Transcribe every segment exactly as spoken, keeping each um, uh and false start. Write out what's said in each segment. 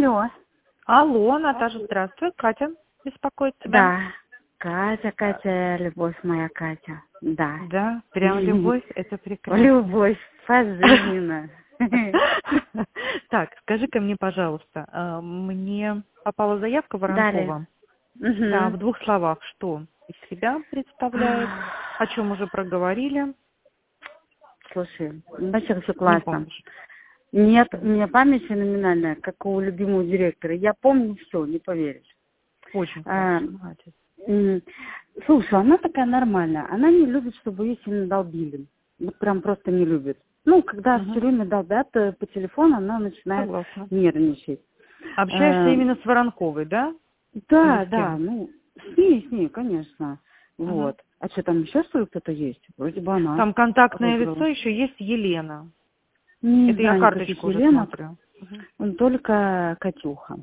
Алло. Алло, Наташа, здравствуй. Катя беспокоит тебя. Да. Катя, Катя, любовь моя Катя. Да. Да, прям любовь, это прекрасно. Любовь, пожизненно. Так, скажи-ка мне, пожалуйста, а, мне попала заявка Воронкова. Далее. Да, Угу. в двух словах, что из себя представляет, о чем уже проговорили. Слушай, вообще все Не классно. помнишь? Нет, у меня память феноменальная, как у любимого директора. Я помню все, не поверишь. Очень А, хорошо, молодец. м, слушай, она такая нормальная. Она не любит, чтобы ее сильно долбили. Вот прям просто не любит. Ну, когда Угу. все время долбят э, по телефону, она начинает Согласна. нервничать. Общаешься Э, именно с Воронковой, да? да, Или с да, кем? ну, с ней, с ней, конечно. Угу. Вот. А что, там еще что ли кто-то есть? Вроде бы она Там контактное лицо выбрала. еще есть Елена. Не Это я знаю никаких карточку уже Еленок. смотрю. Угу. Он только Катюха.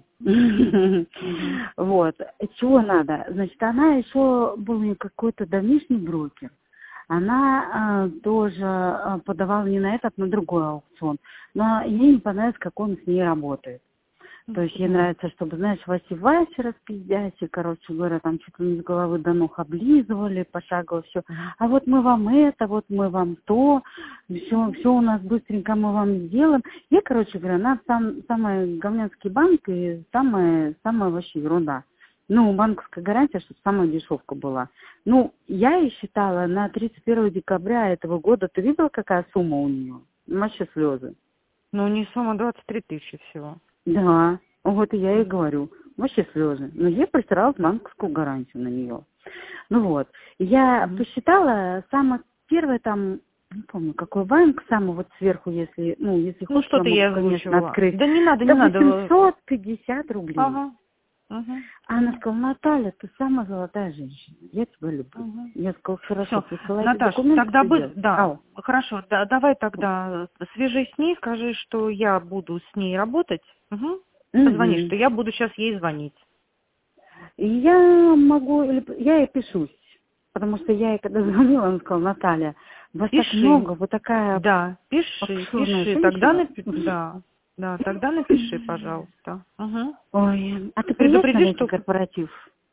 Угу. Вот. Чего надо? Значит, она еще был какой-то давнишний брокер. Она э, тоже э, подавала не на этот, на другой аукцион. Но ей не понравилось, как он с ней работает. То есть ей Угу. нравится, чтобы, знаешь, Васи Васи распиздять, и, короче говоря, там чуть ли не с головы до ног облизывали, пошагово все. Угу. А вот мы вам это, вот мы вам то, все, все у нас быстренько мы вам сделаем. Я, короче говоря, она сам, самый говнянский банк и самая, самая вообще ерунда. Ну, банковская гарантия, чтобы самая дешевка была. Ну, я и считала, на тридцать первого декабря этого года, ты видела, какая сумма у нее? Вообще слезы. Ну, не сумма двадцать три тысячи всего. Да, вот и я и говорю. Вообще слезы. Но я просирала банковскую гарантию на нее. Ну вот. Я Угу. посчитала, самое первое там, не помню, какой банк, самый вот сверху, если, ну, если Ну, хочешь, я что-то могу, я конечно, озвучивала. открыть. Да не надо, не Да надо. восемьсот пятьдесят рублей. Ага. Угу. А она сказала: Наталья, ты самая золотая женщина. Я тебя люблю. Угу. Я сказала: хорошо, Все, присылайте Наташ, документы, тогда что бы, делать? да, Ау. хорошо, да, давай тогда свяжись с ней, скажи, что я буду с ней работать. Угу. Позвони, Угу. что я буду сейчас ей звонить. И я могу, или я ей пишусь, потому что я ей когда звонила, она сказала: Наталья, вас так Пиши. много, вы такая Да, пиши, обширная пиши, тогда женщина. напи... да, да, тогда напиши, пожалуйста. Угу. Ой, а ты приедешь на Предупреди, летний что... корпоратив?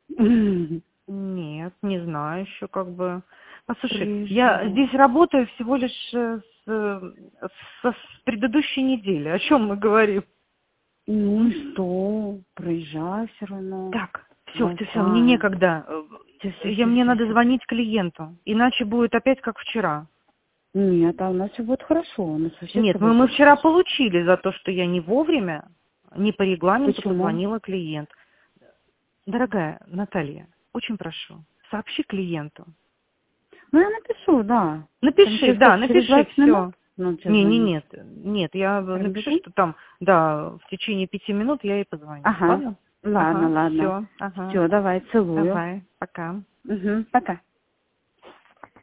Нет, не знаю еще как бы. Послушай, я Приезжай. здесь работаю всего лишь э, с, э, с, с предыдущей недели. О чем мы говорим? Ну и что? Проезжай все равно. Так, все, все, все, мне Болтаем. некогда. Э, Все, все, Я, все, мне все, надо все. звонить клиенту, иначе будет опять как вчера. Нет, а у нас все будет хорошо. У нас вообще с Нет, мы, тобой мы все вчера хорошо. получили за то, что я не вовремя, не по регламенту Почему? позвонила клиент. Дорогая Наталья, очень прошу, сообщи клиенту. Ну, я напишу, да. Там Напиши, через да, сколько? Через напиши, двадцать минут? все. Ну, тебе Не, не, звонить. нет, нет, я напишу, Пробежим? что там, да, в течение пяти минут я ей позвоню. Ага. Ладно? Ладно, Ага, ладно. все, ага. Все, давай, целую. Давай, пока. Угу, пока.